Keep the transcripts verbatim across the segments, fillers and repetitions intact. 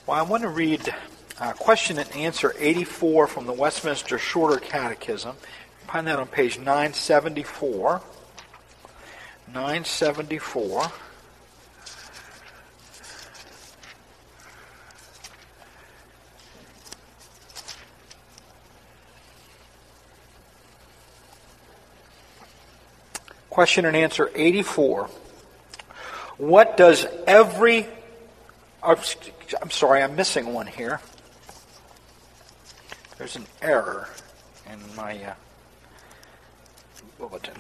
Well, I want to read uh, question and answer eighty-four from the Westminster Shorter Catechism. Find that on page nine seventy-four. nine seventy-four. Question and answer eighty-four. What does every... I'm sorry, I'm missing one here. There's an error in my uh, bulletin.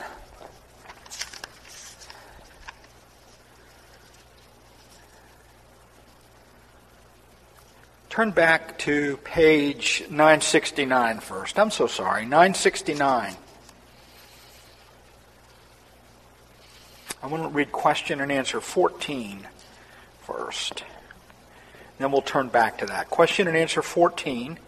Turn back to page nine sixty-nine first. I'm so sorry. nine sixty-nine. I want to read question and answer fourteen first. Then we'll turn back to that. Question and answer fourteen.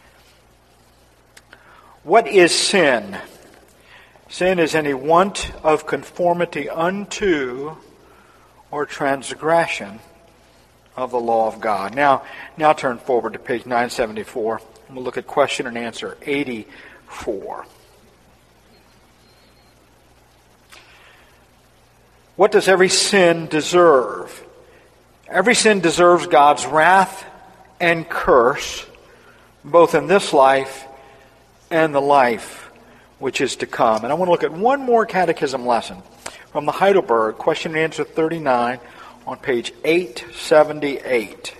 What is sin? Sin is any want of conformity unto or transgression of the law of God. Now, now turn forward to page nine seventy-four. And we'll look at question and answer eighty-four. What does every sin deserve? Every sin deserves God's wrath and curse, both in this life and the life which is to come. And I want to look at one more catechism lesson from the Heidelberg, question and answer thirty-nine, on page eight seventy-eight.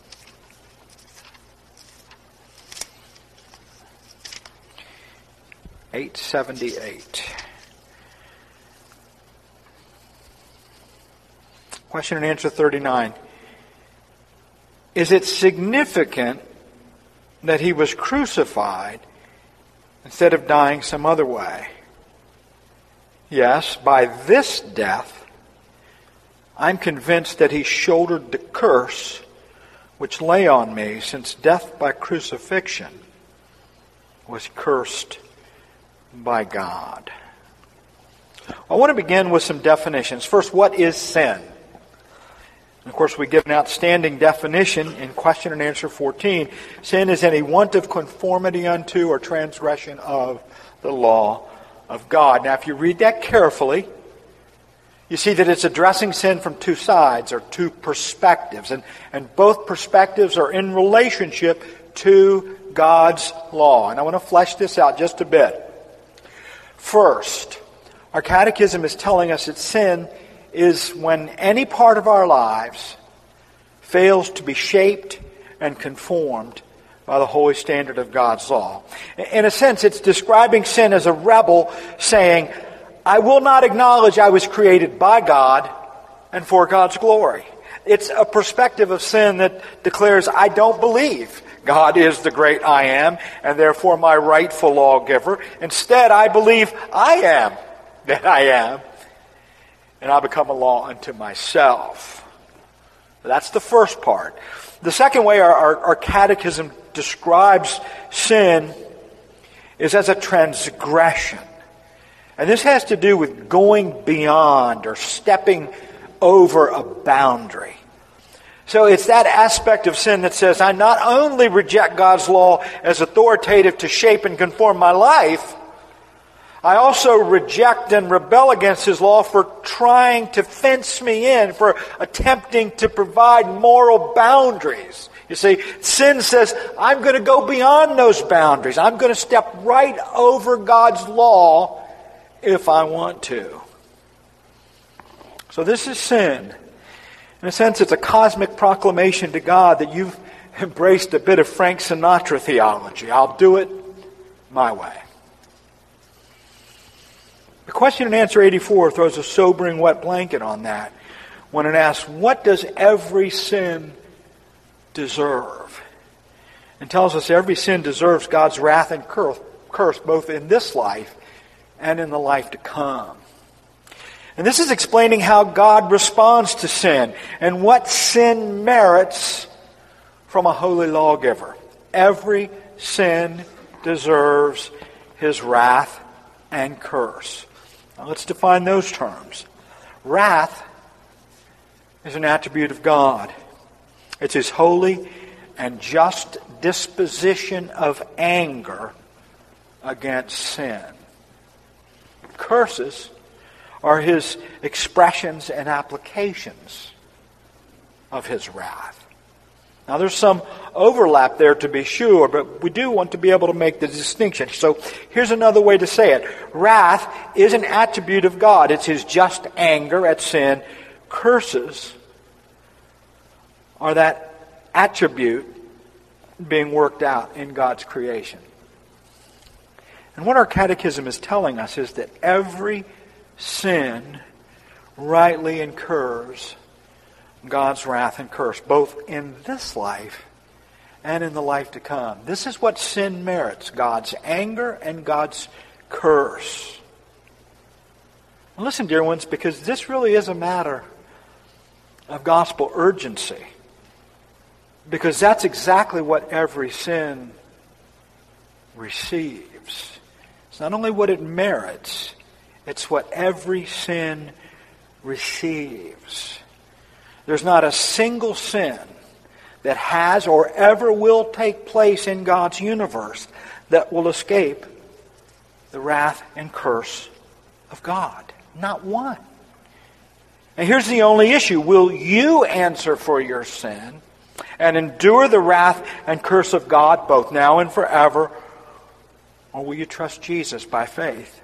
eight seventy-eight. Question and answer thirty-nine. Is it significant that he was crucified instead of dying some other way? Yes, by this death, I'm convinced that he shouldered the curse which lay on me, since death by crucifixion was cursed by God. I want to begin with some definitions. First, what is sin? And of course, we give an outstanding definition in question and answer fourteen. Sin is any want of conformity unto or transgression of the law of God. Now, if you read that carefully, you see that it's addressing sin from two sides, or two perspectives. And, and both perspectives are in relationship to God's law. And I want to flesh this out just a bit. First, our catechism is telling us that sin is when any part of our lives fails to be shaped and conformed by the holy standard of God's law. In a sense, it's describing sin as a rebel saying, I will not acknowledge I was created by God and for God's glory. It's a perspective of sin that declares, I don't believe God is the great I am, and therefore my rightful lawgiver. Instead, I believe I am that I am, and I become a law unto myself. That's the first part. The second way our, our, our catechism describes sin is as a transgression. And this has to do with going beyond or stepping over a boundary. So it's that aspect of sin that says, I not only reject God's law as authoritative to shape and conform my life, I also reject and rebel against His law for trying to fence me in, for attempting to provide moral boundaries. You see, sin says, I'm going to go beyond those boundaries. I'm going to step right over God's law if I want to. So this is sin. In a sense, it's a cosmic proclamation to God that you've embraced a bit of Frank Sinatra theology. I'll do it my way. The question and answer eighty-four throws a sobering wet blanket on that when it asks, what does every sin deserve? And tells us every sin deserves God's wrath and curse, both in this life and in the life to come. And this is explaining how God responds to sin and what sin merits from a holy lawgiver. Every sin deserves His wrath and curse. Now let's define those terms. Wrath is an attribute of God. It's His holy and just disposition of anger against sin. Curses are his expressions and applications of his wrath. Now there's some overlap there to be sure, but we do want to be able to make the distinction. So here's another way to say it. Wrath is an attribute of God. It's his just anger at sin. Curses are that attribute being worked out in God's creation. And what our catechism is telling us is that every sin rightly incurs God's wrath and curse, both in this life and in the life to come. This is what sin merits, God's anger and God's curse. And listen, dear ones, because this really is a matter of gospel urgency. Because that's exactly what every sin receives. It's not only what it merits, it's what every sin receives. There's not a single sin that has or ever will take place in God's universe that will escape the wrath and curse of God. Not one. And here's the only issue. Will you answer for your sin and endure the wrath and curse of God both now and forever? Or will you trust Jesus by faith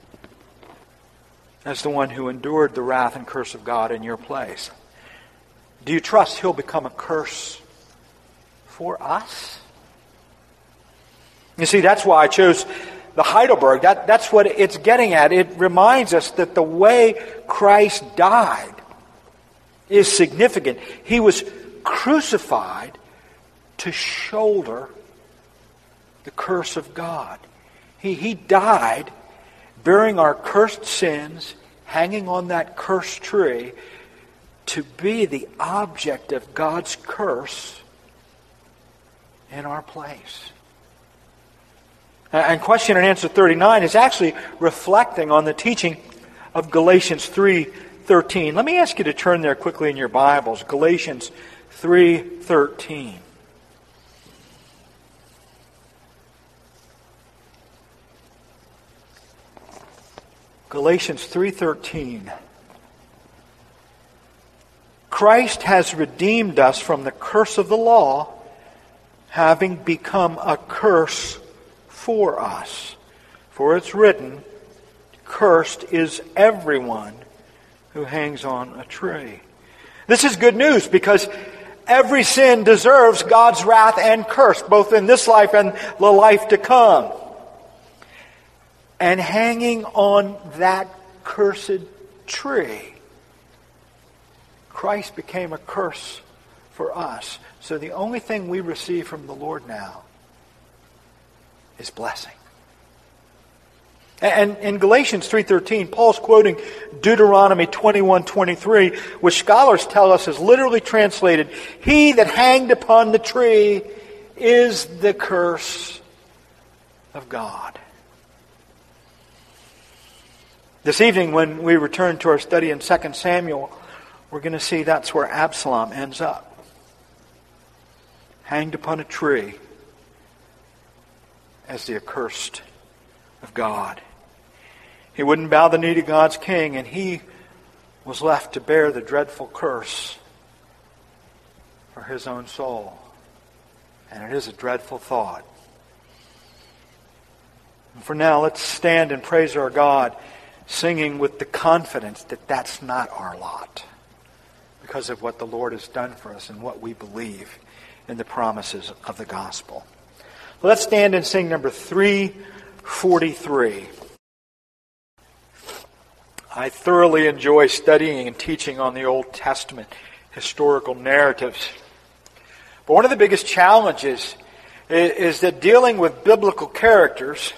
as the one who endured the wrath and curse of God in your place? Do you trust he'll become a curse for us? You see, that's why I chose the Heidelberg. That, that's what it's getting at. It reminds us that the way Christ died is significant. He was crucified to shoulder the curse of God. He, he died bearing our cursed sins, hanging on that cursed tree, to be the object of God's curse in our place. And question and answer thirty-nine is actually reflecting on the teaching of Galatians three thirteen. Let me ask you to turn there quickly in your Bibles. Galatians three thirteen. Galatians three thirteen. Christ has redeemed us from the curse of the law, having become a curse for us. For it's written, cursed is everyone who hangs on a tree. This is good news because every sin deserves God's wrath and curse, both in this life and the life to come. And hanging on that cursed tree, Christ became a curse for us. So the only thing we receive from the Lord now is blessing. And in Galatians three thirteen, Paul's quoting Deuteronomy twenty-one twenty-three, which scholars tell us is literally translated, "He that hanged upon the tree is the curse of God." This evening, when we return to our study in Second Samuel, we're going to see that's where Absalom ends up. Hanged upon a tree as the accursed of God. He wouldn't bow the knee to God's king, and he was left to bear the dreadful curse for his own soul. And it is a dreadful thought. And for now, let's stand and praise our God, singing with the confidence that that's not our lot, because of what the Lord has done for us and what we believe in the promises of the gospel. Let's stand and sing number three forty-three. I thoroughly enjoy studying and teaching on the Old Testament historical narratives. But one of the biggest challenges is that dealing with biblical characters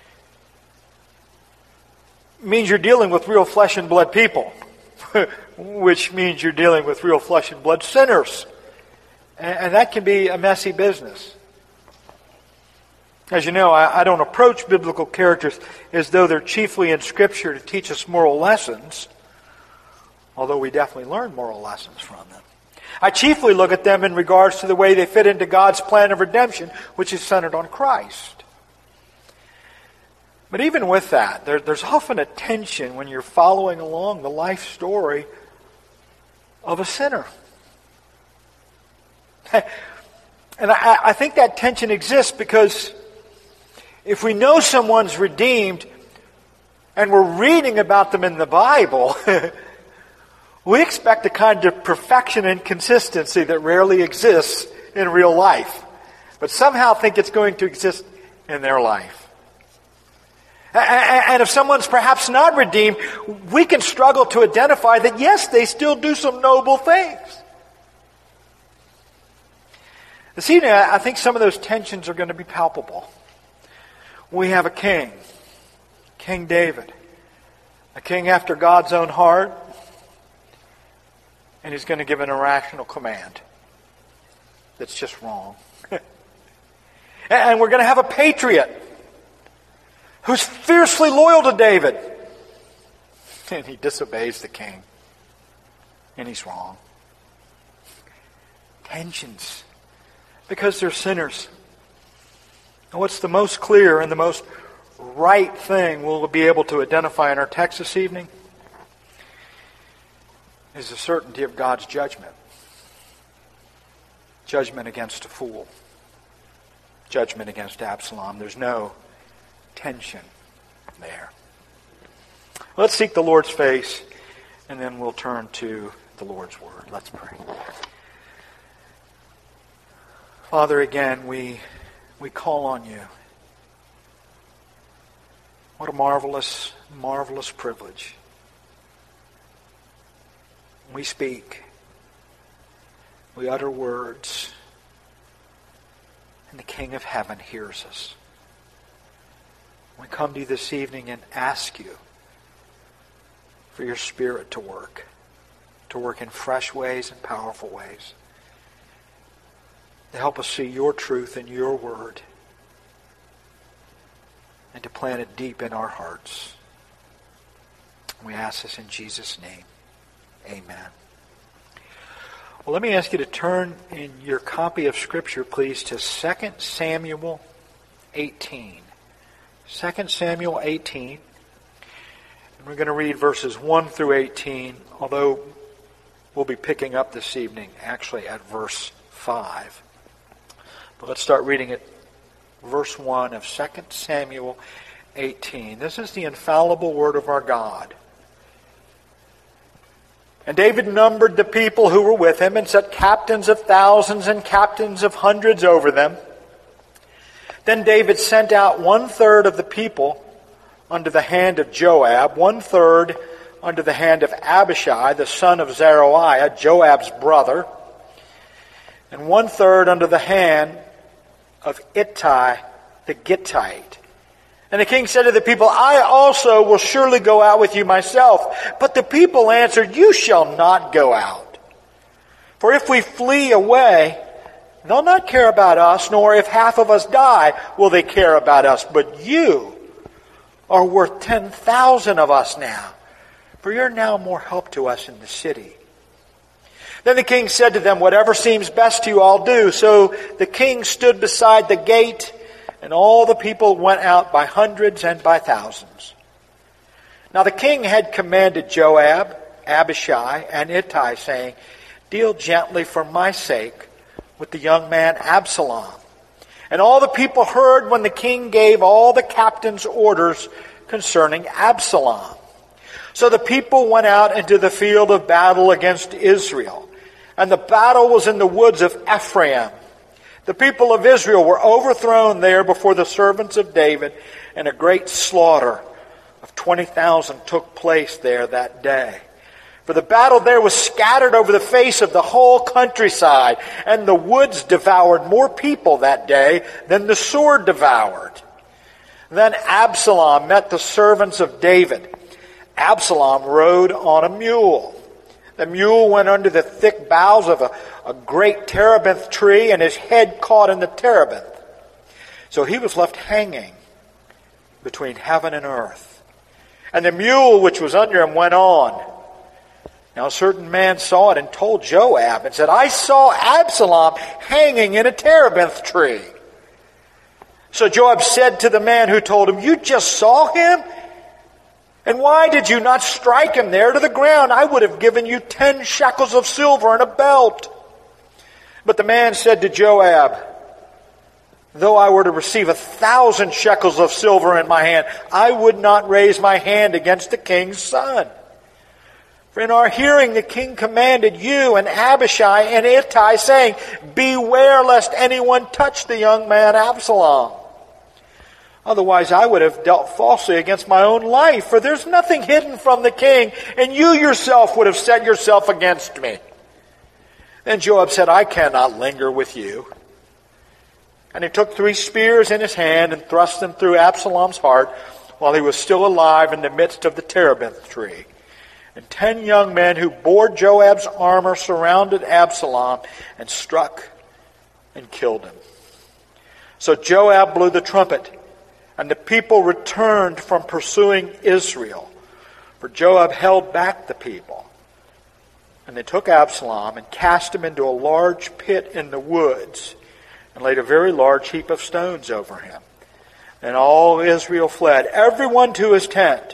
means you're dealing with real flesh and blood people, which means you're dealing with real flesh and blood sinners. And that can be a messy business. As you know, I don't approach biblical characters as though they're chiefly in Scripture to teach us moral lessons, although we definitely learn moral lessons from them. I chiefly look at them in regards to the way they fit into God's plan of redemption, which is centered on Christ. But even with that, there, there's often a tension when you're following along the life story of a sinner. And I, I think that tension exists because if we know someone's redeemed and we're reading about them in the Bible, we expect a kind of perfection and consistency that rarely exists in real life, but somehow think it's going to exist in their life. And if someone's perhaps not redeemed, we can struggle to identify that, yes, they still do some noble things. This evening, I think some of those tensions are going to be palpable. We have a king, King David, a king after God's own heart, and he's going to give an irrational command that's just wrong. And we're going to have a patriot who's fiercely loyal to David, and he disobeys the king, and he's wrong. Tensions, because they're sinners. And what's the most clear and the most right thing we'll be able to identify in our text this evening is the certainty of God's judgment. Judgment against a fool. Judgment against Absalom. There's no tension there. Let's seek the Lord's face, and then we'll turn to the Lord's Word. Let's pray. Father, again, we we call on you. What a marvelous, marvelous privilege. We speak. We utter words. And the King of Heaven hears us. We come to you this evening and ask you for your Spirit to work. To work in fresh ways and powerful ways. To help us see your truth and your word. And to plant it deep in our hearts. We ask this in Jesus' name. Amen. Well, let me ask you to turn in your copy of Scripture, please, to Second Samuel eighteen. Second Samuel eighteen. And we're going to read verses one through eighteen, although we'll be picking up this evening actually at verse five. But let's start reading at verse one of Second Samuel eighteen. This is the infallible word of our God. And David numbered the people who were with him and set captains of thousands and captains of hundreds over them. Then David sent out one third of the people under the hand of Joab, one third under the hand of Abishai, the son of Zeruiah, Joab's brother, and one third under the hand of Ittai the Gittite. And the king said to the people, I also will surely go out with you myself. But the people answered, you shall not go out. For if we flee away, they'll not care about us, nor if half of us die, will they care about us. But you are worth ten thousand of us now, for you're now more help to us in the city. Then the king said to them, whatever seems best to you, I'll do. So the king stood beside the gate, and all the people went out by hundreds and by thousands. Now the king had commanded Joab, Abishai, and Ittai, saying, deal gently for my sake with the young man Absalom. And all the people heard when the king gave all the captains orders concerning Absalom. So the people went out into the field of battle against Israel. And the battle was in the woods of Ephraim. The people of Israel were overthrown there before the servants of David, and a great slaughter of twenty thousand took place there that day. For the battle there was scattered over the face of the whole countryside, and the woods devoured more people that day than the sword devoured. Then Absalom met the servants of David. Absalom rode on a mule. The mule went under the thick boughs of a, a great terebinth tree, and his head caught in the terebinth. So he was left hanging between heaven and earth. And the mule which was under him went on. Now a certain man saw it and told Joab and said, I saw Absalom hanging in a terebinth tree. So Joab said to the man who told him, you just saw him? And why did you not strike him there to the ground? I would have given you ten shekels of silver and a belt. But the man said to Joab, though I were to receive a thousand shekels of silver in my hand, I would not raise my hand against the king's son. For in our hearing the king commanded you and Abishai and Ittai, saying, beware lest anyone touch the young man Absalom. Otherwise I would have dealt falsely against my own life, for there's nothing hidden from the king, and you yourself would have set yourself against me. Then Joab said, I cannot linger with you. And he took three spears in his hand and thrust them through Absalom's heart while he was still alive in the midst of the terebinth tree. And ten young men who bore Joab's armor surrounded Absalom and struck and killed him. So Joab blew the trumpet, and the people returned from pursuing Israel. For Joab held back the people. And they took Absalom and cast him into a large pit in the woods, and laid a very large heap of stones over him. And all Israel fled, everyone to his tent.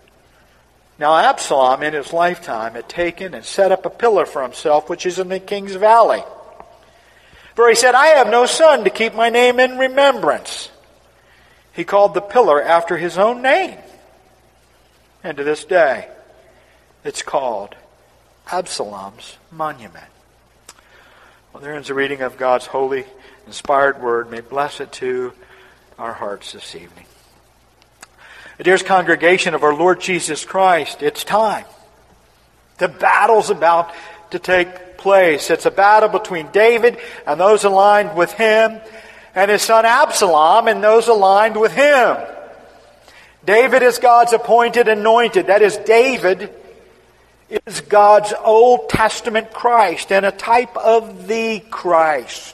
Now Absalom in his lifetime had taken and set up a pillar for himself, which is in the king's valley. For he said, I have no son to keep my name in remembrance. He called the pillar after his own name. And to this day, it's called Absalom's monument. Well, there ends a reading of God's holy, inspired word. May bless it to our hearts this evening. Dearest congregation of our Lord Jesus Christ, it's time. The battle's about to take place. It's a battle between David and those aligned with him, and his son Absalom and those aligned with him. David is God's appointed anointed. That is, David is God's Old Testament Christ and a type of the Christ.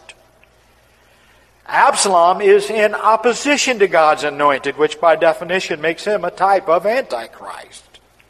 Absalom is in opposition to God's anointed, which by definition makes him a type of Antichrist.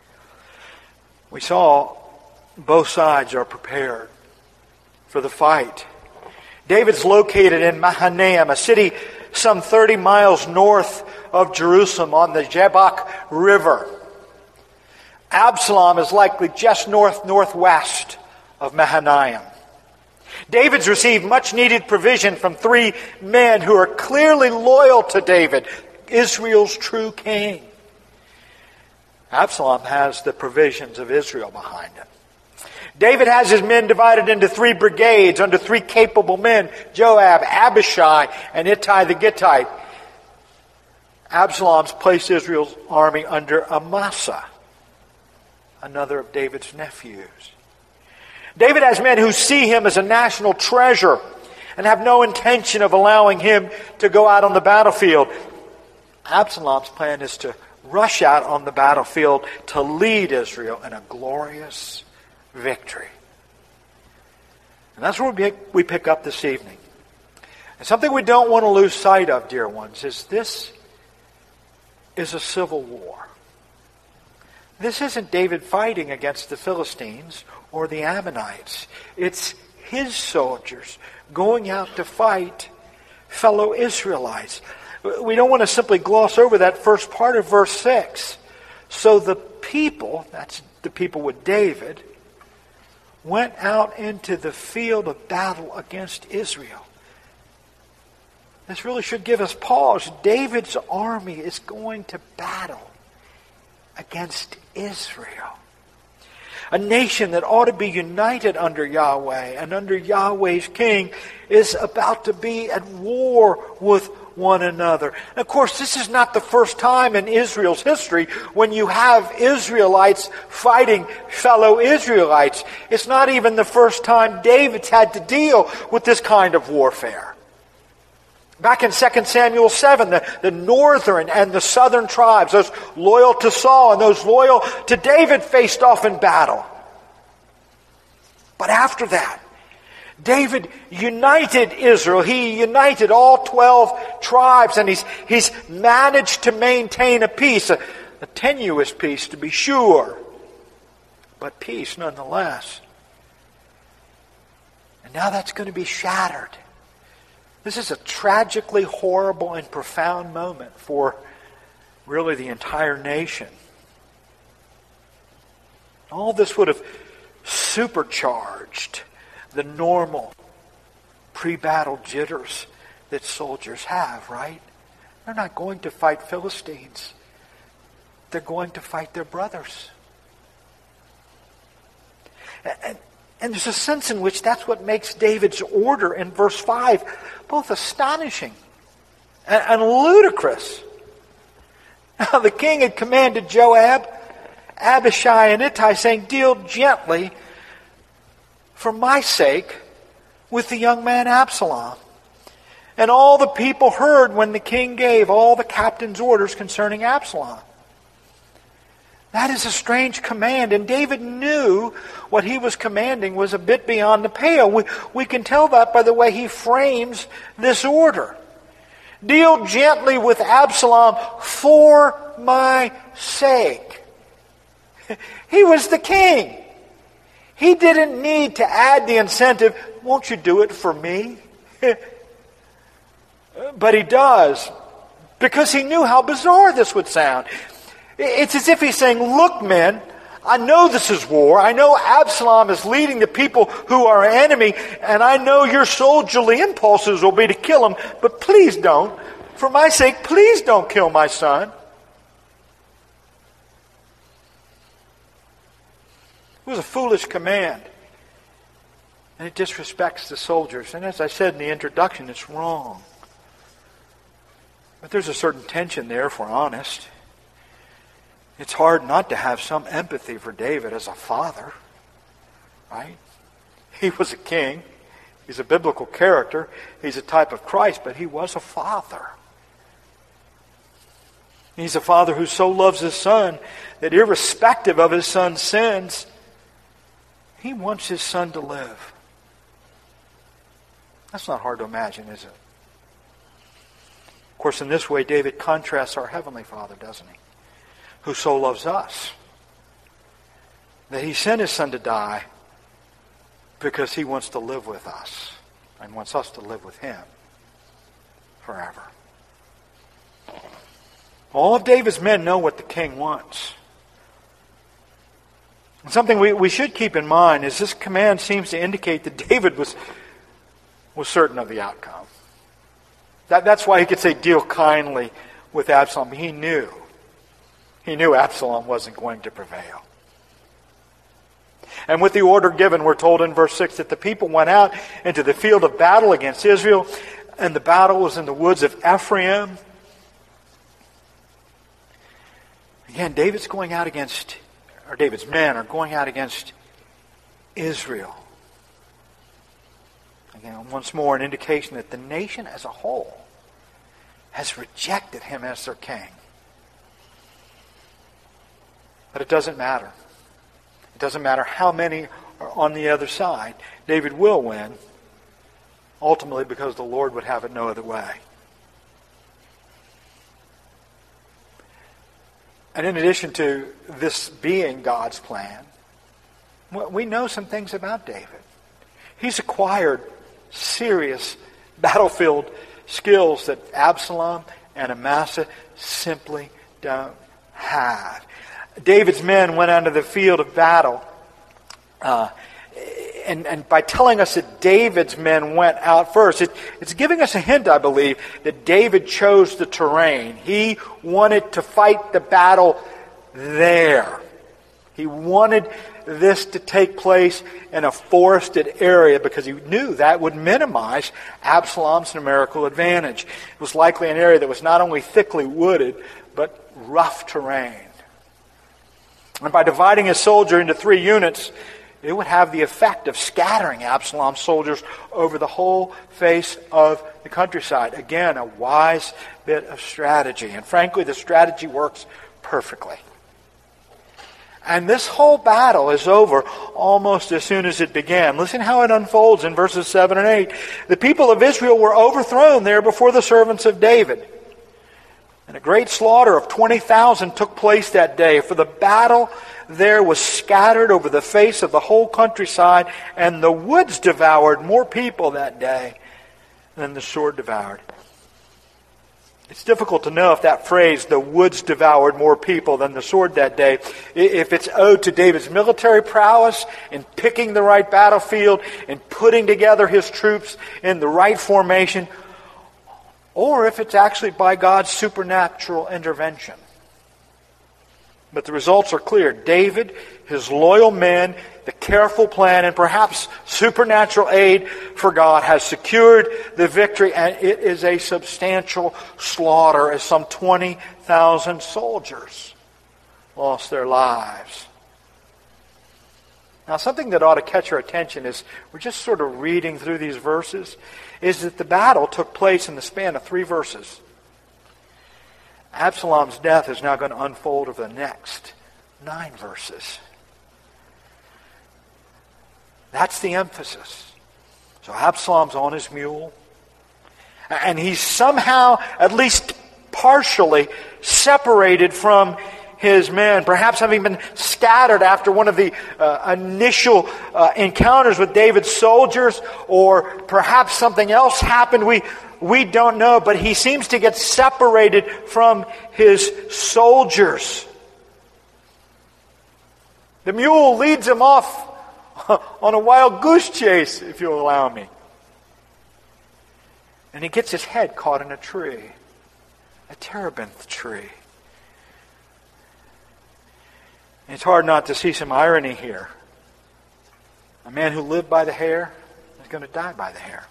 We saw both sides are prepared for the fight. David's located in Mahanaim, a city some thirty miles north of Jerusalem on the Jabbok River. Absalom is likely just north-northwest of Mahanaim. David's received much needed provision from three men who are clearly loyal to David, Israel's true king. Absalom has the provisions of Israel behind him. David has his men divided into three brigades under three capable men, Joab, Abishai, and Ittai the Gittite. Absalom's placed Israel's army under Amasa, another of David's nephews. David has men who see him as a national treasure and have no intention of allowing him to go out on the battlefield. Absalom's plan is to rush out on the battlefield to lead Israel in a glorious victory. And that's where we pick up this evening. And something we don't want to lose sight of, dear ones, is this is a civil war. This isn't David fighting against the Philistines or the Ammonites. It's his soldiers going out to fight fellow Israelites. We don't want to simply gloss over that first part of verse six. So the people, that's the people with David, went out into the field of battle against Israel. This really should give us pause. David's army is going to battle against Israel. A nation that ought to be united under Yahweh and under Yahweh's king is about to be at war with one another. And of course, this is not the first time in Israel's history when you have Israelites fighting fellow Israelites. It's not even the first time David's had to deal with this kind of warfare. Back in Second Samuel seven, the, the northern and the southern tribes, those loyal to Saul and those loyal to David, faced off in battle. But after that, David united Israel. He united all twelve tribes, and he's, he's managed to maintain a peace, a, a tenuous peace to be sure. but peace nonetheless. And now that's going to be shattered. This is a tragically horrible and profound moment for really the entire nation. All this would have supercharged the normal pre-battle jitters that soldiers have, right? They're not going to fight Philistines. They're going to fight their brothers. And, and there's a sense in which that's what makes David's order in verse five both astonishing and, and ludicrous. Now the king had commanded Joab, Abishai, and Ittai, saying, "Deal gently for my sake with the young man Absalom." And all the people heard when the king gave all the captain's orders concerning Absalom. That is a strange command, and David knew what he was commanding was a bit beyond the pale. We, we can tell that by the way he frames this order. Deal gently with Absalom for my sake. He was the king. He didn't need to add the incentive, "Won't you do it for me?" But he does, because he knew how bizarre this would sound. It's as if he's saying, "Look, men, I know this is war. I know Absalom is leading the people who are our enemy, and I know your soldierly impulses will be to kill him, but please don't. For my sake, please don't kill my son." It was a foolish command, and it disrespects the soldiers. And as I said in the introduction, it's wrong. But there's a certain tension there, if we're honest. It's hard not to have some empathy for David as a father, right? He was a king. He's a biblical character. He's a type of Christ, but he was a father. He's a father who so loves his son that irrespective of his son's sins, he wants his son to live. That's not hard to imagine, is it? Of course, in this way, David contrasts our Heavenly Father, doesn't he? Who so loves us that he sent his son to die because he wants to live with us and wants us to live with him forever. All of David's men know what the king wants. And something we, we should keep in mind is this command seems to indicate that David was, was certain of the outcome. That, that's why he could say, "Deal kindly with Absalom." He knew. He knew Absalom wasn't going to prevail. And with the order given, we're told in verse six that the people went out into the field of battle against Israel, and the battle was in the woods of Ephraim. Again, David's going out against, or David's men are going out against Israel. Again, once more, an indication that the nation as a whole has rejected him as their king. But it doesn't matter. It doesn't matter how many are on the other side. David will win, ultimately because the Lord would have it no other way. And in addition to this being God's plan, we know some things about David. He's acquired serious battlefield skills that Absalom and Amasa simply don't have. David's men went onto the field of battle. Uh, and, and by telling us that David's men went out first, it, it's giving us a hint, I believe, that David chose the terrain. He wanted to fight the battle there. He wanted this to take place in a forested area because he knew that would minimize Absalom's numerical advantage. It was likely an area that was not only thickly wooded, but rough terrain. And by dividing his soldier into three units, it would have the effect of scattering Absalom's soldiers over the whole face of the countryside. Again, a wise bit of strategy. And frankly, the strategy works perfectly. And this whole battle is over almost as soon as it began. Listen how it unfolds in verses seven and eight. The people of Israel were overthrown there before the servants of David. And a great slaughter of twenty thousand took place that day, for the battle there was scattered over the face of the whole countryside, and the woods devoured more people that day than the sword devoured. It's difficult to know if that phrase, the woods devoured more people than the sword that day, if it's owed to David's military prowess in picking the right battlefield and putting together his troops in the right formation, or if it's actually by God's supernatural intervention. But the results are clear. David, his loyal men, the careful plan, and perhaps supernatural aid for God has secured the victory, and it is a substantial slaughter as some twenty thousand soldiers lost their lives. Now, something that ought to catch our attention is we're just sort of reading through these verses, is that the battle took place in the span of three verses. Absalom's death is now going to unfold over the next nine verses. That's the emphasis. So Absalom's on his mule, and he's somehow, at least partially, separated from his men, perhaps having been scattered after one of the uh, initial uh, encounters with David's soldiers, or perhaps something else happened. We we don't know, but he seems to get separated from his soldiers. The mule leads him off on a wild goose chase, if you'll allow me. And he gets his head caught in a tree, a terebinth tree. And it's hard not to see some irony here. A man who lived by the hair is going to die by the hair.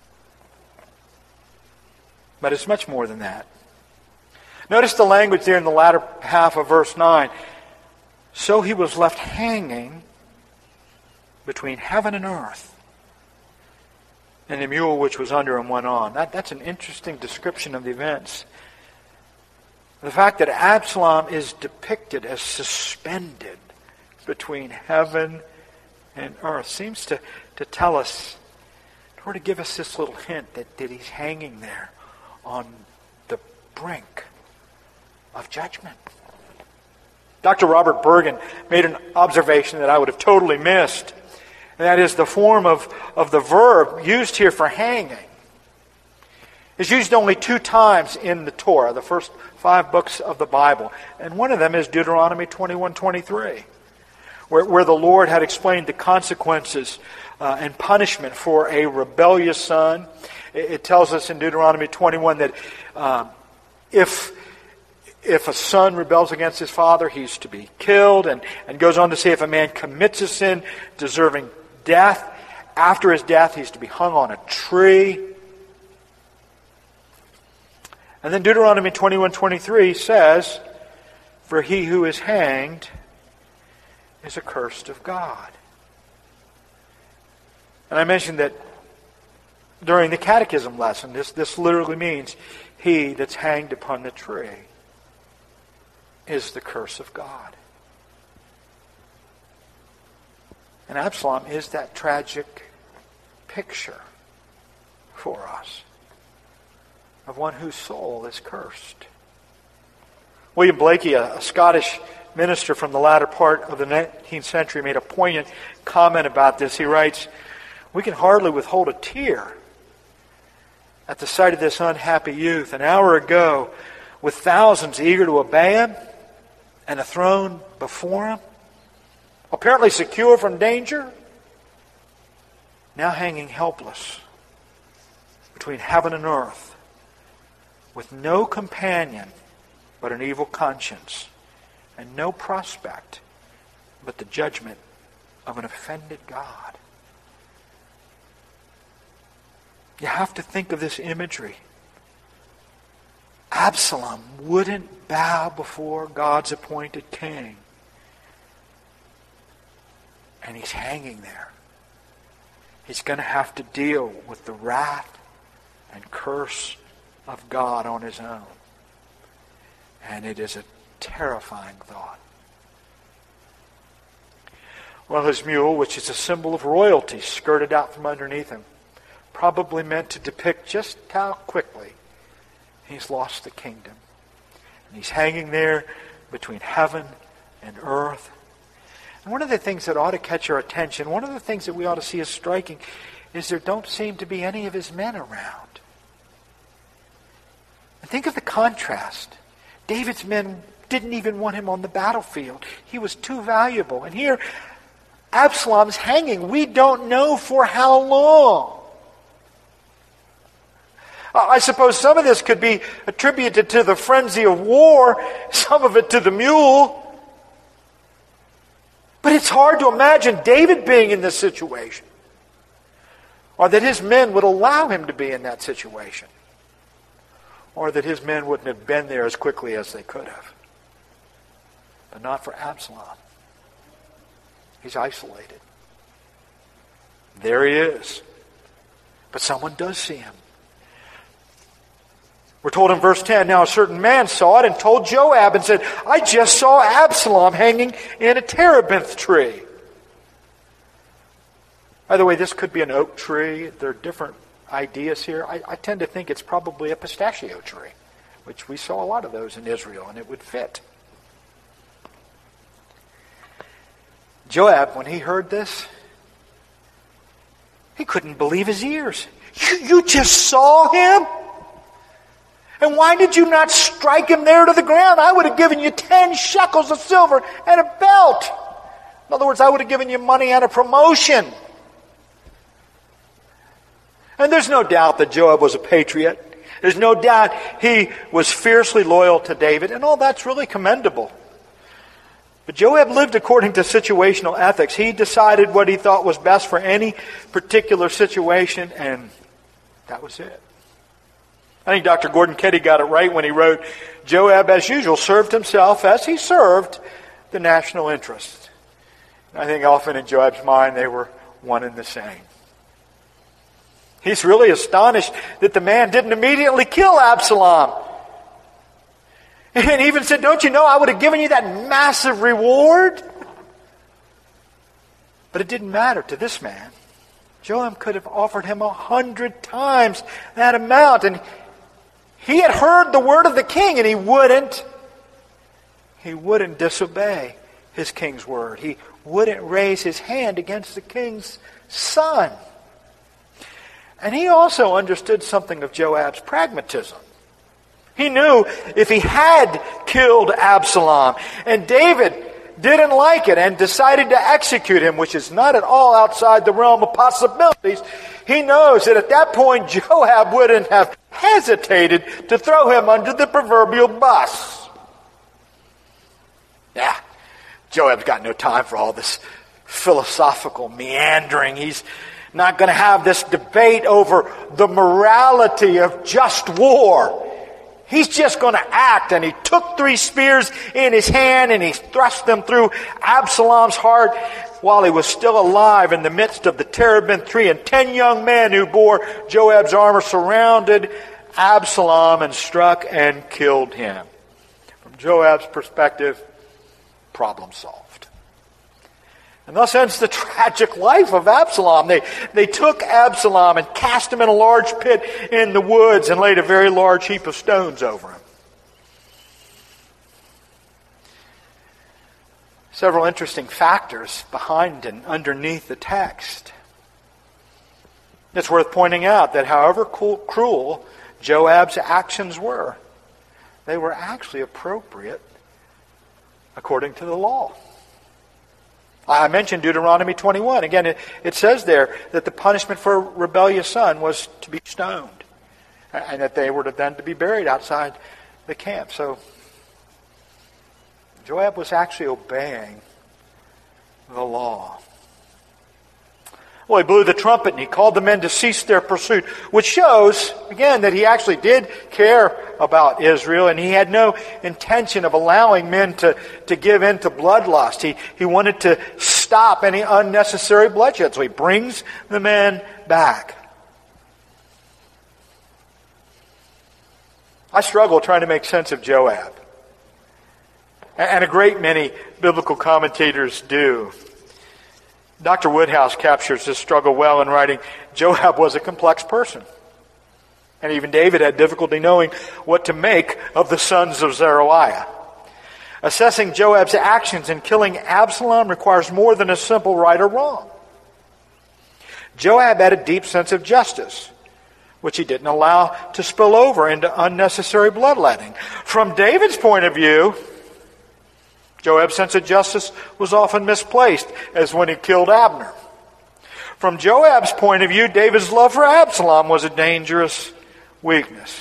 But it's much more than that. Notice the language there in the latter half of verse nine. So he was left hanging between heaven and earth, and the mule which was under him went on. That, that's an interesting description of the events. The fact that Absalom is depicted as suspended between heaven and earth seems to, to tell us, or to give us this little hint that, that he's hanging there on the brink of judgment. Doctor Robert Bergen made an observation that I would have totally missed. And that is the form of, of the verb used here for hanging is used only two times in the Torah, the first five books of the Bible. And one of them is Deuteronomy twenty-one twenty-three, where, where the Lord had explained the consequences uh, and punishment for a rebellious son. It, it tells us in Deuteronomy twenty-one that um, if If a son rebels against his father, he's to be killed, and, and goes on to say if a man commits a sin deserving death, after his death he's to be hung on a tree. And then Deuteronomy twenty-one twenty-three says, for he who is hanged is accursed of God. And I mentioned that during the catechism lesson, this, this literally means he that's hanged upon the tree is the curse of God. And Absalom is that tragic picture for us of one whose soul is cursed. William Blakey, a, a Scottish minister from the latter part of the nineteenth century, made a poignant comment about this. He writes, we can hardly withhold a tear at the sight of this unhappy youth. An hour ago, with thousands eager to obey him, and a throne before him, apparently secure from danger, now hanging helpless between heaven and earth, with no companion but an evil conscience, and no prospect but the judgment of an offended God. You have to think of this imagery. Absalom wouldn't bow before God's appointed king. And he's hanging there. He's going to have to deal with the wrath and curse of God on his own. And it is a terrifying thought. Well, his mule, which is a symbol of royalty, skirted out from underneath him, probably meant to depict just how quickly he's lost the kingdom. And he's hanging there between heaven and earth, And one of the things that ought to catch our attention, one of the things that we ought to see as striking, is there don't seem to be any of his men around. And think of the contrast. David's men didn't even want him on the battlefield. He was too valuable. And here, Absalom's hanging. We don't know for how long. I suppose some of this could be attributed to the frenzy of war, some of it to the mule. But it's hard to imagine David being in this situation, or that his men would allow him to be in that situation, or that his men wouldn't have been there as quickly as they could have. But not for Absalom. He's isolated. There he is. But someone does see him. We're told in verse ten, now a certain man saw it and told Joab and said, I just saw Absalom hanging in a terebinth tree. By the way, this could be an oak tree. There are different ideas here. I, I tend to think it's probably a pistachio tree, which we saw a lot of those in Israel, and it would fit. Joab, when he heard this, he couldn't believe his ears. You, you just saw him? And why did you not strike him there to the ground? I would have given you ten shekels of silver and a belt. In other words, I would have given you money and a promotion. And there's no doubt that Joab was a patriot. There's no doubt he was fiercely loyal to David, and all that's really commendable. But Joab lived according to situational ethics. He decided what he thought was best for any particular situation, and that was it. I think Doctor Gordon Ketty got it right when he wrote, Joab, as usual, served himself as he served the national interest. And I think often in Joab's mind they were one and the same. He's really astonished that the man didn't immediately kill Absalom. And he even said, don't you know I would have given you that massive reward? But it didn't matter to this man. Joab could have offered him a hundred times that amount, and he had heard the word of the king, and he wouldn't. He wouldn't disobey his king's word. He wouldn't raise his hand against the king's son. And he also understood something of Joab's pragmatism. He knew if he had killed Absalom, and David didn't like it and decided to execute him, which is not at all outside the realm of possibilities, he knows that at that point Joab wouldn't have hesitated to throw him under the proverbial bus. Yeah, Joab's got no time for all this philosophical meandering. He's not going to have this debate over the morality of just war. He's just going to act, and he took three spears in his hand and he thrust them through Absalom's heart while he was still alive in the midst of the terebinth tree. And ten young men who bore Joab's armor surrounded Absalom and struck and killed him. From Joab's perspective, problem solved. And thus ends the tragic life of Absalom. They, they took Absalom and cast him in a large pit in the woods and laid a very large heap of stones over him. Several interesting factors behind and underneath the text. It's worth pointing out that however cruel Joab's actions were, they were actually appropriate according to the law. I mentioned Deuteronomy twenty-one. Again, it, it says there that the punishment for a rebellious son was to be stoned, and that they were to then to be buried outside the camp. So Joab was actually obeying the law. Well, he blew the trumpet and he called the men to cease their pursuit, which shows, again, that he actually did care about Israel, and he had no intention of allowing men to, to give in to bloodlust. He, he wanted to stop any unnecessary bloodshed, so he brings the men back. I struggle trying to make sense of Joab, and a great many biblical commentators do. Doctor Woodhouse captures this struggle well in writing, Joab was a complex person. And even David had difficulty knowing what to make of the sons of Zeruiah. Assessing Joab's actions in killing Absalom requires more than a simple right or wrong. Joab had a deep sense of justice, which he didn't allow to spill over into unnecessary bloodletting. From David's point of view, Joab's sense of justice was often misplaced, as when he killed Abner. From Joab's point of view, David's love for Absalom was a dangerous weakness.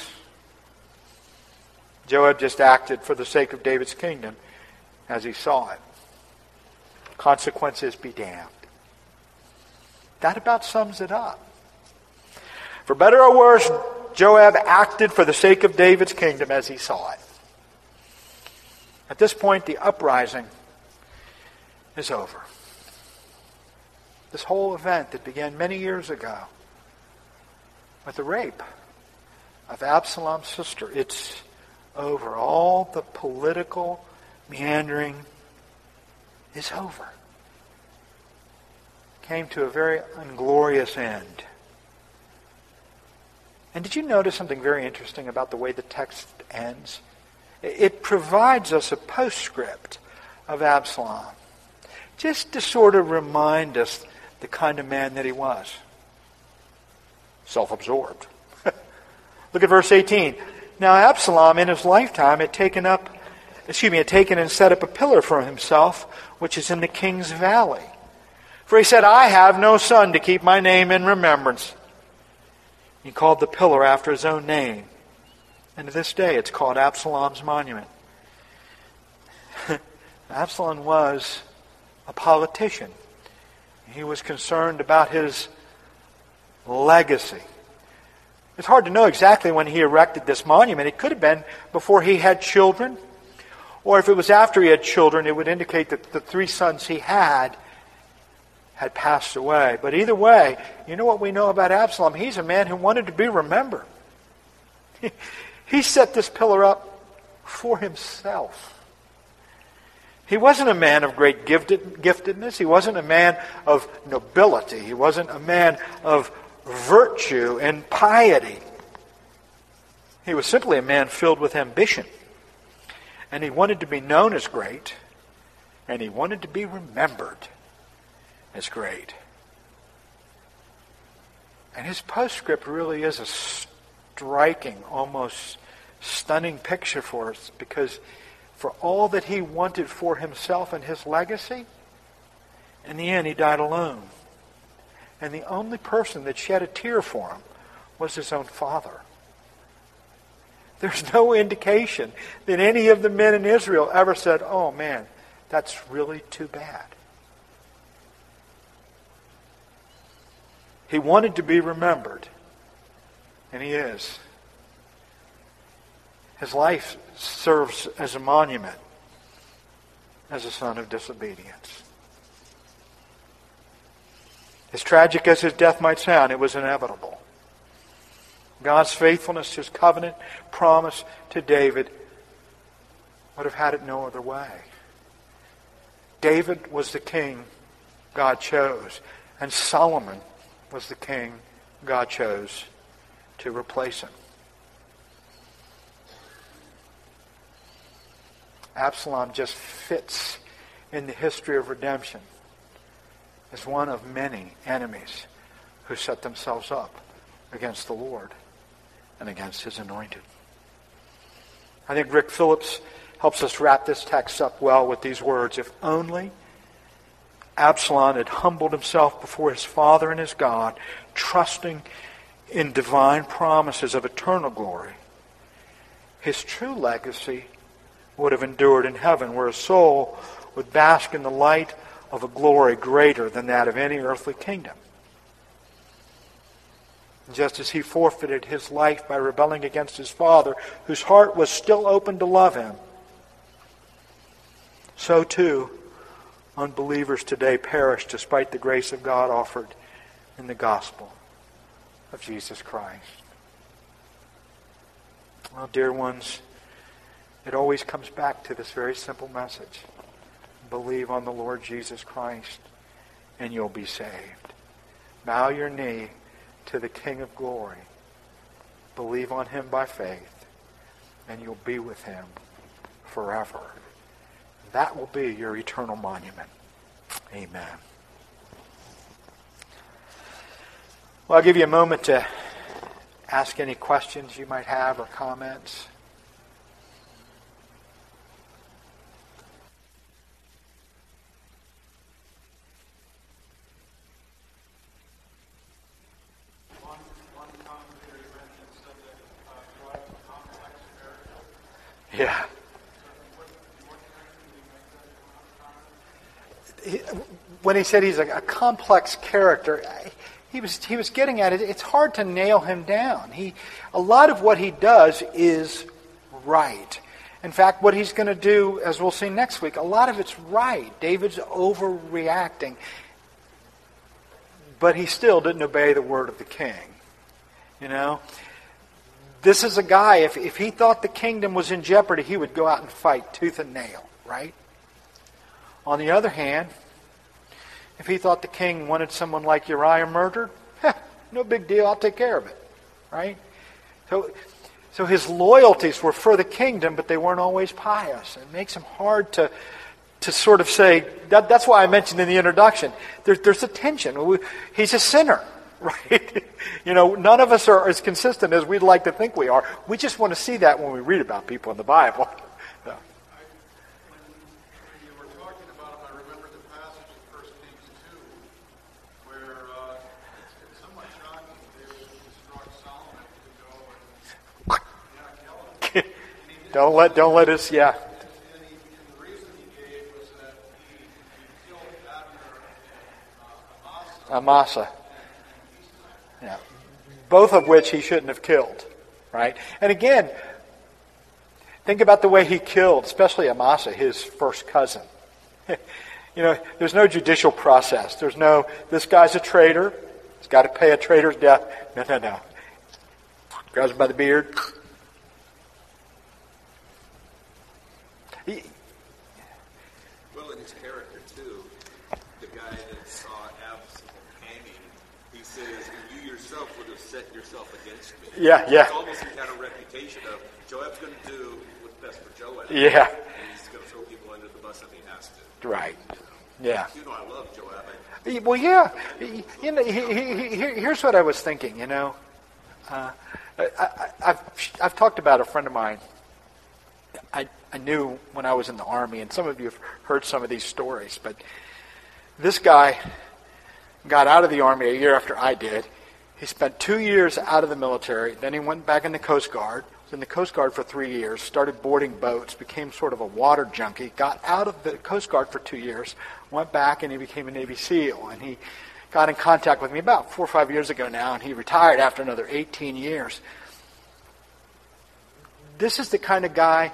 Joab just acted for the sake of David's kingdom as he saw it. Consequences be damned. That about sums it up. For better or worse, Joab acted for the sake of David's kingdom as he saw it. At this point, the uprising is over. This whole event that began many years ago with the rape of Absalom's sister, it's over. All the political meandering is over. Came to a very inglorious end. And did you notice something very interesting about the way the text ends? It provides us a postscript of Absalom, just to sort of remind us the kind of man that he was. Self-absorbed. Look at verse eighteen. Now Absalom in his lifetime had taken up, excuse me, had taken and set up a pillar for himself, which is in the king's valley. For he said, I have no son to keep my name in remembrance. He called the pillar after his own name. And to this day it's called Absalom's monument. Absalom was a politician. He was concerned about his legacy. It's hard to know exactly when he erected this monument. It could have been before he had children, or if it was after he had children, it would indicate that the three sons he had had passed away. But either way, you know what we know about Absalom? He's a man who wanted to be remembered. He set this pillar up for himself. He wasn't a man of great gifted, giftedness. He wasn't a man of nobility. He wasn't a man of virtue and piety. He was simply a man filled with ambition. And he wanted to be known as great. And he wanted to be remembered as great. And his postscript really is a striking, almost stunning picture for us, because for all that he wanted for himself and his legacy, in the end he died alone. And the only person that shed a tear for him was his own father. There's no indication that any of the men in Israel ever said, oh man, that's really too bad. He wanted to be remembered, and he is. His life serves as a monument as a son of disobedience. As tragic as his death might sound, it was inevitable. God's faithfulness to his covenant promise to David would have had it no other way. David was the king God chose, and Solomon was the king God chose to replace him. Absalom just fits in the history of redemption as one of many enemies who set themselves up against the Lord and against his anointed. I think Rick Phillips helps us wrap this text up well with these words. If only Absalom had humbled himself before his father and his God, trusting in divine promises of eternal glory, his true legacy would have endured in heaven, where his soul would bask in the light of a glory greater than that of any earthly kingdom. Just as he forfeited his life by rebelling against his father, whose heart was still open to love him, so too unbelievers today perish despite the grace of God offered in the gospel of Jesus Christ. Well, dear ones, it always comes back to this very simple message. Believe on the Lord Jesus Christ and you'll be saved. Bow your knee to the King of glory. Believe on him by faith and you'll be with him forever That will be your eternal monument. Amen. Well, I'll give you a moment to ask any questions you might have or comments. Yeah. He, when he said he's a, a complex character, he was he was getting at it. It's hard to nail him down. He, a lot of what he does is right. In fact, what he's going to do, as we'll see next week, a lot of it's right. David's overreacting, but he still didn't obey the word of the king. You know. This is a guy, if, if he thought the kingdom was in jeopardy, he would go out and fight tooth and nail, right? On the other hand, if he thought the king wanted someone like Uriah murdered, heh, no big deal, I'll take care of it, right? So, so his loyalties were for the kingdom, but they weren't always pious. It makes him hard to, to sort of say, that, that's why I mentioned in the introduction, there, there's a tension. He's a sinner. Right? You know, none of us are as consistent as we'd like to think we are. We just want to see that when we read about people in the Bible. So. I, when you were talking about him, I remember the passage in First Kings two, where uh, it's, it's somewhat shocking David instructs Solomon to go and yeah, kill him. He, don't let, don't let us, yeah. And, he, and the reason he gave was that he, he killed Abner and uh, Amasa. Amasa. Yeah. Both of which he shouldn't have killed, right? And again, think about the way he killed, especially Amasa, his first cousin. You know, there's no judicial process. There's no, this guy's a traitor. He's got to pay a traitor's death. No, no, no. Grabs him by the beard. He, well, in his character, too, the guy that saw Absalom hanging, he says, and you yourself would have set yourself against me. Yeah, yeah. It's almost he had a reputation of, Joab's going to do what's best for Joab. Yeah. And he's going to throw people under the bus if he has to. Right. Yeah. You know, I love Joab. I, Well, yeah. You know, he, he, he, here's what I was thinking, you know. Uh, I, I, I've, I've talked about a friend of mine I, I knew when I was in the Army, and some of you have heard some of these stories, but this guy got out of the Army a year after I did. He spent two years out of the military. Then he went back in the Coast Guard. Was in the Coast Guard for three years, started boarding boats, became sort of a water junkie, got out of the Coast Guard for two years, went back, and he became a Navy SEAL. And he got in contact with me about four or five years ago now, and he retired after another eighteen years. This is the kind of guy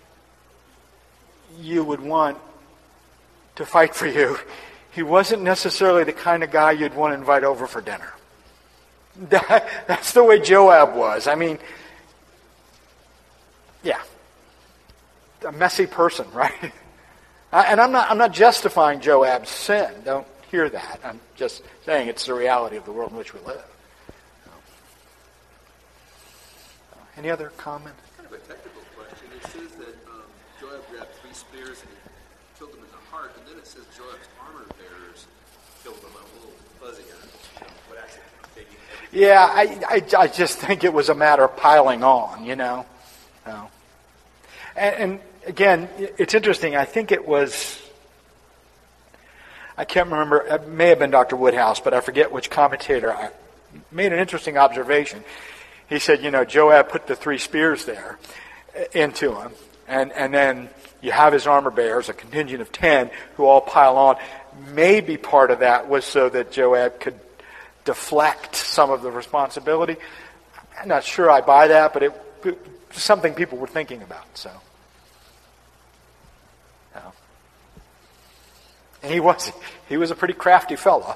you would want to fight for you. He wasn't necessarily the kind of guy you'd want to invite over for dinner. That, that's the way Joab was. I mean, yeah, a messy person, right? And I'm not, I'm not justifying Joab's sin. Don't hear that. I'm just saying it's the reality of the world in which we live. Any other comment? kind of a technical question. It says that um, Joab grabbed three spears and he killed them in the heart, and then it says Joab's armor bearers killed them. I'm a little fuzzy on you know, what actually taking everything. Yeah, I, I, I just think it was a matter of piling on, you know. So. And, and again, it's interesting. I think it was, I can't remember, it may have been Doctor Woodhouse, but I forget which commentator I made an interesting observation. He said, you know, Joab put the three spears there into him, and, and then you have his armor bearers, a contingent of ten, who all pile on. Maybe part of that was so that Joab could deflect some of the responsibility. I'm not sure I buy that, but it, it was something people were thinking about. So, no. And he was he was a pretty crafty fellow.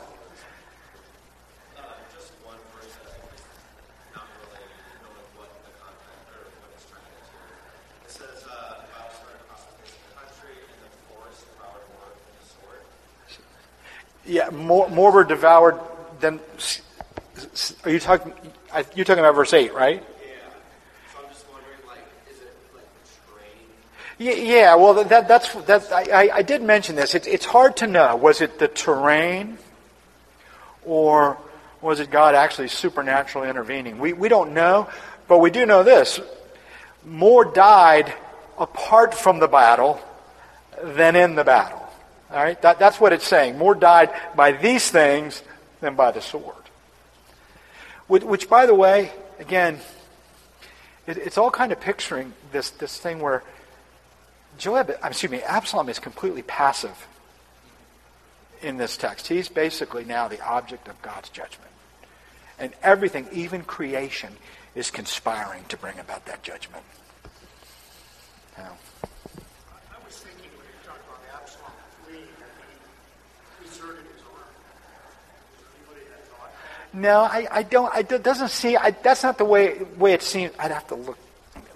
Yeah, more, more were devoured than. Are you talking? You're talking about verse eight, right? Yeah. So I'm just wondering, like, is it like trained? Yeah, well, that, that's that. I, I did mention this. It's, it's hard to know. Was it the terrain, or was it God actually supernaturally intervening? We we don't know, but we do know this: more died apart from the battle than in the battle. All right, that, that's what it's saying. More died by these things than by the sword. Which, which by the way, again, it, it's all kind of picturing this this thing where Joab, excuse me, Absalom is completely passive in this text. He's basically now the object of God's judgment. And everything, even creation, is conspiring to bring about that judgment. Now, I was thinking when you talked about Absalom fleeing, that he deserted his army. Does anybody have thought? no, I, I don't. I, it doesn't see. I, that's not the way way it seems. I'd have to look.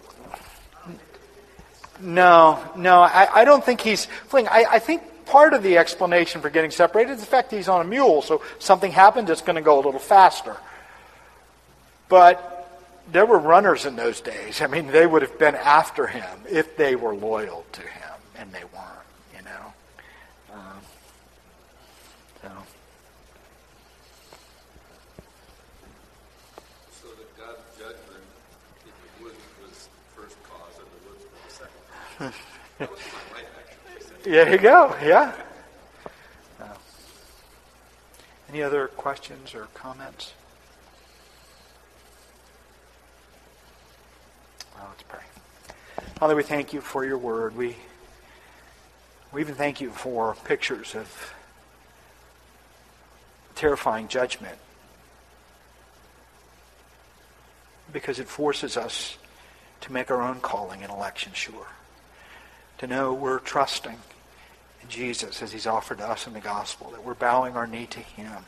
No, no, I, I don't think he's fleeing. I, I think part of the explanation for getting separated is the fact that he's on a mule, so something happens, it's going to go a little faster. But there were runners in those days. I mean, they would have been after him if they were loyal to him, and they weren't, you know. Um, so. So that God's judgment in the woods was first cause and the woods was the second. That was my wife, actually. There you go, yeah. Uh, any other questions or comments? Well, let's pray. Father, we thank you for your word. We, we even thank you for pictures of terrifying judgment, because it forces us to make our own calling and election sure. To know we're trusting in Jesus as he's offered to us in the gospel, that we're bowing our knee to him.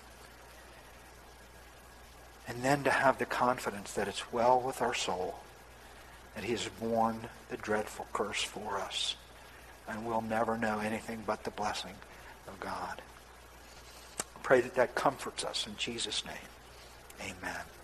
And then to have the confidence that it's well with our soul, that he has borne the dreadful curse for us, and we'll never know anything but the blessing of God. I pray that that comforts us in Jesus' name. Amen.